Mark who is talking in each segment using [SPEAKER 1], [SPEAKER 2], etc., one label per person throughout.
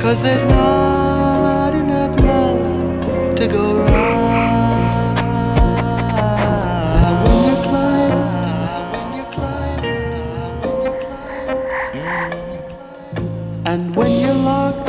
[SPEAKER 1] 'cause there's not enough love to go round. When you climb, and when you're locked,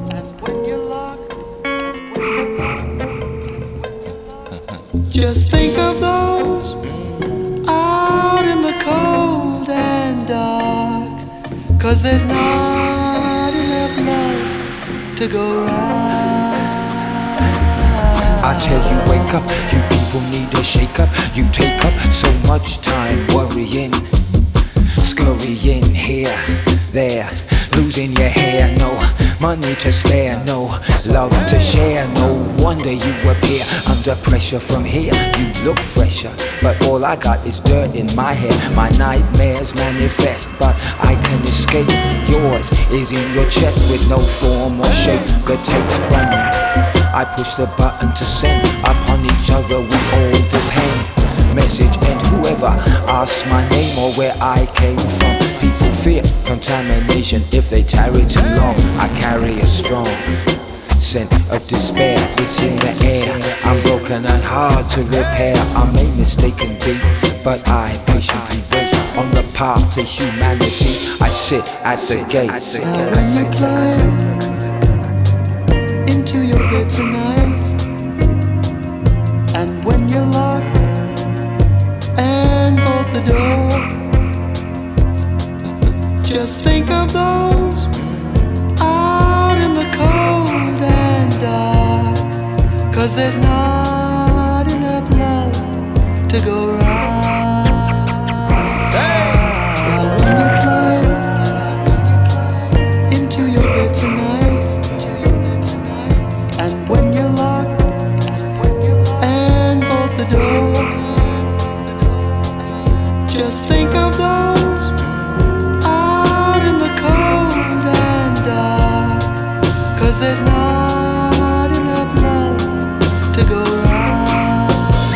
[SPEAKER 1] just think of those out in the cold and dark, 'cause there's not enough love to go round.
[SPEAKER 2] I tell you, wake up, you people need a shake up. You take up so much time worrying, scurrying here, there, losing your hair. No money to spare, no love to share. No wonder you appear under pressure from here. You look fresher, but all I got is dirt in my hair. My nightmares manifest, but I can escape. Yours is in your chest with no form or shape. The tape's running, I push the button to send. Upon each other we all depend. Message and whoever asks my name or where I came from. People fear contamination if they tarry too long. I carry a strong scent of despair, it's in the air. I'm broken and hard to repair. I may mistaken be, but I patiently wait. On the path to humanity, I sit at the gate.
[SPEAKER 1] When you climb into your bed tonight, and when you're locked and bolt the door, just think of those out in the cold and dark, 'cause there's not enough love to go round. When you climb into your bed tonight, and when you're locked and bolt the door, just think of those out in the cold and dark, 'cause there's not enough love to go round.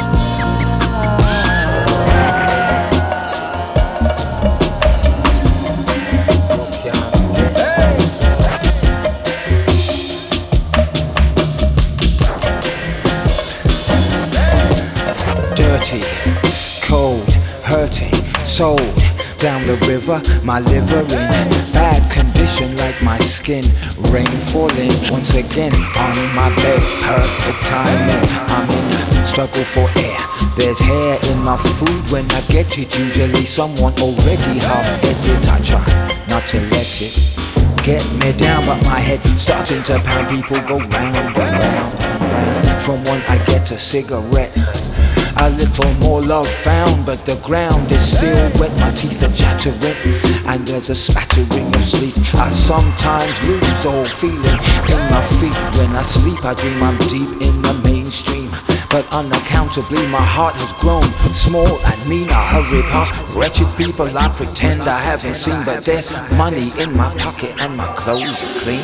[SPEAKER 2] Dirty, cold, hurting, sold down the river. My liver in bad condition like my skin. Rain falling once again on my bed. Perfect timing, I'm in a struggle for air. There's hair in my food when I get it. Usually someone already half-headed. I try not to let it get me down, but my head starting to pound. People go round and round and round. From one I get a cigarette. A little more love found, but the ground is still wet. My teeth are chattering, and there's a spattering of sleep. I sometimes lose all feeling in my feet. When I sleep, I dream I'm deep in the mainstream, but unaccountably my heart has grown small and mean. I hurry past wretched people I pretend I haven't seen, but there's money in my pocket and my clothes are clean.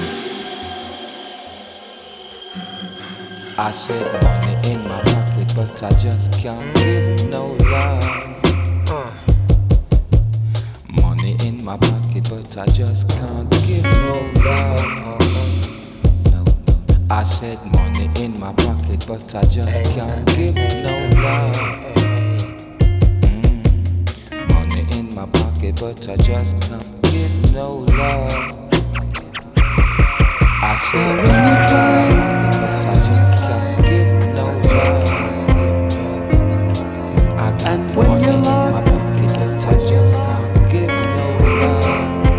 [SPEAKER 2] I said money in my pocket, but I just can't give no love. Money in my pocket, but I just can't give no love. No. I said money in my pocket, but I just can't give no love. Money in my pocket, but I just can't give no love. I said money in my pocket, but I just can't give no love.
[SPEAKER 1] And when you're locked,
[SPEAKER 2] but I just can't give no love.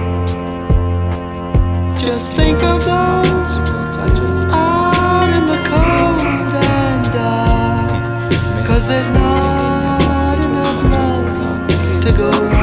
[SPEAKER 1] just think of those out in the cold and dark, 'cause there's not enough love to go round.